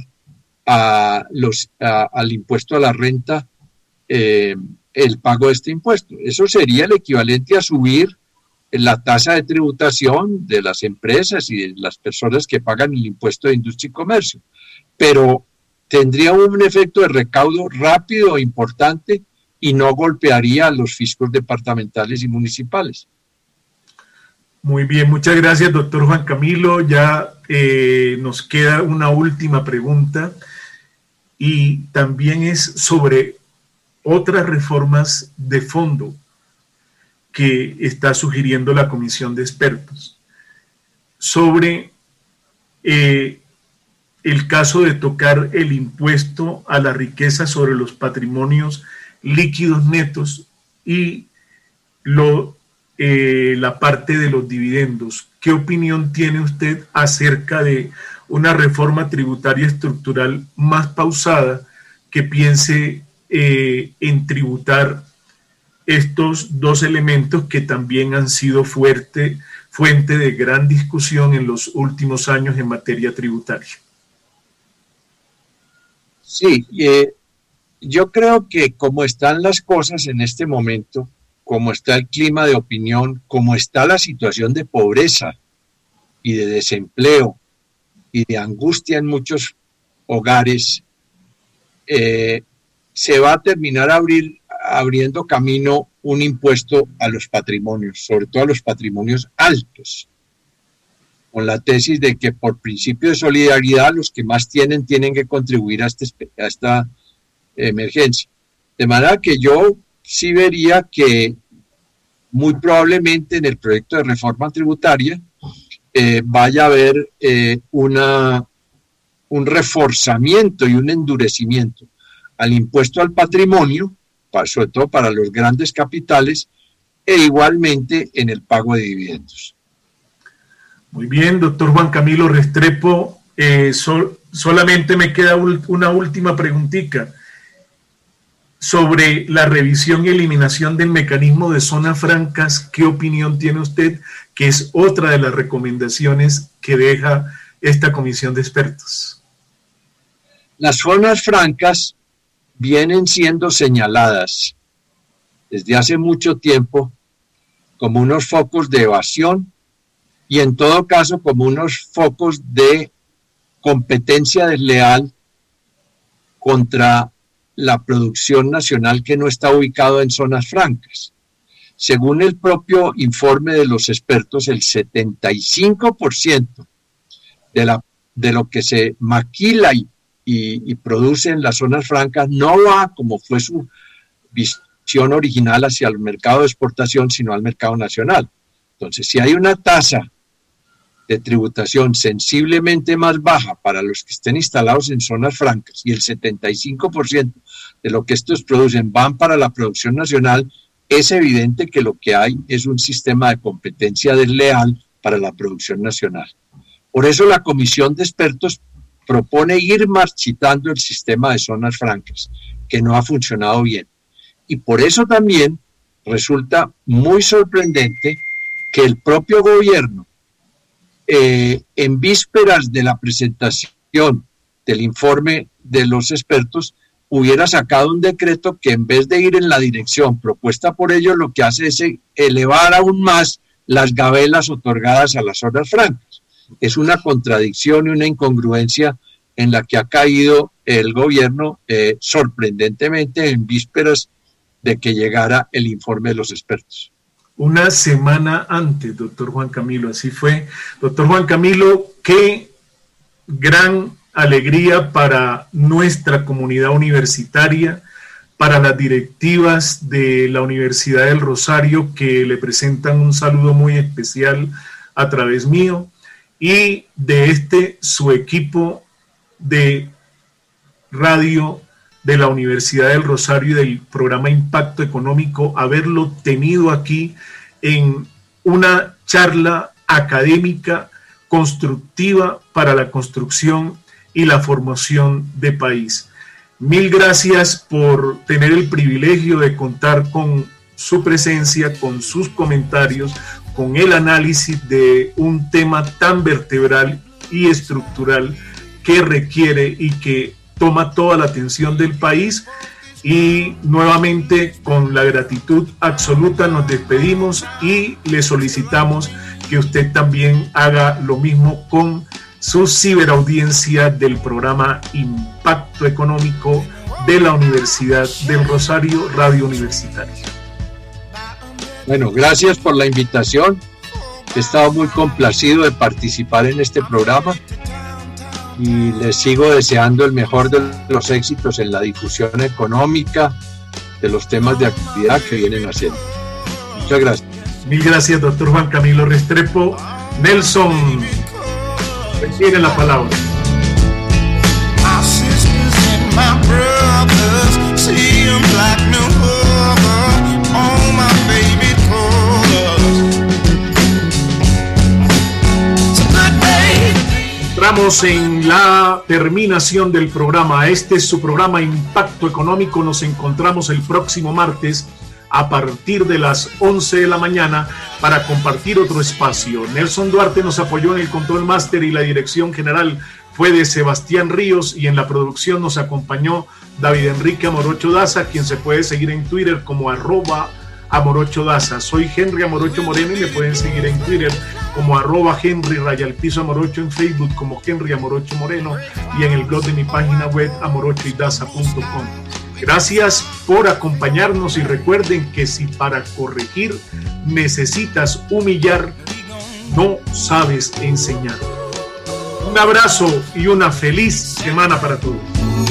al impuesto a la renta el pago de este impuesto. Eso sería el equivalente a subir la tasa de tributación de las empresas y de las personas que pagan el impuesto de industria y comercio, pero tendría un efecto de recaudo rápido e importante y no golpearía a los fiscos departamentales y municipales. Muy bien, muchas gracias, doctor Juan Camilo. Ya nos queda una última pregunta y también es sobre otras reformas de fondo que está sugiriendo la comisión de expertos sobre el caso de tocar el impuesto a la riqueza sobre los patrimonios líquidos netos y la parte de los dividendos. ¿Qué opinión tiene usted acerca de una reforma tributaria estructural más pausada que piense en tributar estos dos elementos que también han sido fuente de gran discusión en los últimos años en materia tributaria? Sí, yo creo que como están las cosas en este momento, como está el clima de opinión, como está la situación de pobreza y de desempleo y de angustia en muchos hogares, se va a terminar abriendo camino un impuesto a los patrimonios, sobre todo a los patrimonios altos, con la tesis de que por principio de solidaridad los que más tienen que contribuir a esta emergencia. De manera que yo sí vería que muy probablemente en el proyecto de reforma tributaria vaya a haber un reforzamiento y un endurecimiento al impuesto al patrimonio, sobre todo para los grandes capitales, e igualmente en el pago de dividendos. Muy bien, doctor Juan Camilo Restrepo, solamente me queda una última preguntita sobre la revisión y eliminación del mecanismo de zonas francas. ¿Qué opinión tiene usted? Que es otra de las recomendaciones que deja esta comisión de expertos. Las zonas francas vienen siendo señaladas desde hace mucho tiempo como unos focos de evasión y en todo caso como unos focos de competencia desleal contra la producción nacional que no está ubicado en zonas francas. Según el propio informe de los expertos, el 75% de lo que se maquila y produce en las zonas francas no va, como fue su visión original, hacia el mercado de exportación, sino al mercado nacional. Entonces, si hay una tasa de tributación sensiblemente más baja para los que estén instalados en zonas francas y el 75% de lo que estos producen van para la producción nacional, es evidente que lo que hay es un sistema de competencia desleal para la producción nacional. Por eso la comisión de expertos propone ir marchitando el sistema de zonas francas, que no ha funcionado bien. Y por eso también resulta muy sorprendente que el propio gobierno, en vísperas de la presentación del informe de los expertos, hubiera sacado un decreto que en vez de ir en la dirección propuesta por ellos, lo que hace es elevar aún más las gabelas otorgadas a las zonas francas. Es una contradicción y una incongruencia en la que ha caído el gobierno sorprendentemente en vísperas de que llegara el informe de los expertos. Una semana antes, doctor Juan Camilo, así fue. Doctor Juan Camilo, qué gran alegría para nuestra comunidad universitaria, para las directivas de la Universidad del Rosario, que le presentan un saludo muy especial a través mío, y de su equipo de radio de la Universidad del Rosario y del programa Impacto Económico, haberlo tenido aquí en una charla académica constructiva para la construcción y la formación de país. Mil gracias por tener el privilegio de contar con su presencia, con sus comentarios, con el análisis de un tema tan vertebral y estructural que requiere y que toma toda la atención del país. Y nuevamente, con la gratitud absoluta, nos despedimos y le solicitamos que usted también haga lo mismo con su ciberaudiencia del programa Impacto Económico de la Universidad del Rosario, Radio Universitaria. Bueno, gracias por la invitación. He estado muy complacido de participar en este programa y les sigo deseando el mejor de los éxitos en la difusión económica de los temas de actividad que vienen haciendo. Muchas gracias. Mil gracias, doctor Juan Camilo Restrepo. Nelson, tiene la palabra. Entramos en la terminación del programa. Este es su programa Impacto Económico. Nos encontramos el próximo martes a partir de las 11 de la mañana para compartir otro espacio. Nelson Duarte nos apoyó en el control máster y la dirección general fue de Sebastián Ríos, y en la producción nos acompañó David Enrique Amorocho Daza, quien se puede seguir en Twitter como @Amorocho Daza. Soy Henry Amorocho Moreno y me pueden seguir en Twitter como @Henry_Amorocho, en Facebook como Henry Amorocho Moreno y en el blog de mi página web amorochoydaza.com. Gracias por acompañarnos y recuerden que si para corregir necesitas humillar, no sabes enseñar. Un abrazo y una feliz semana para todos.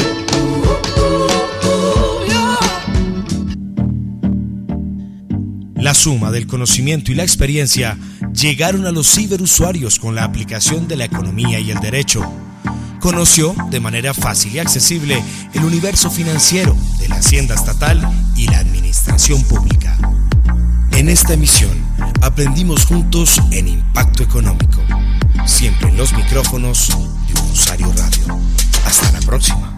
La suma del conocimiento y la experiencia llegaron a los ciberusuarios con la aplicación de la economía y el derecho. Conoció de manera fácil y accesible el universo financiero de la Hacienda Estatal y la Administración Pública. En esta emisión aprendimos juntos en Impacto Económico, siempre en los micrófonos de Usuario Radio. Hasta la próxima.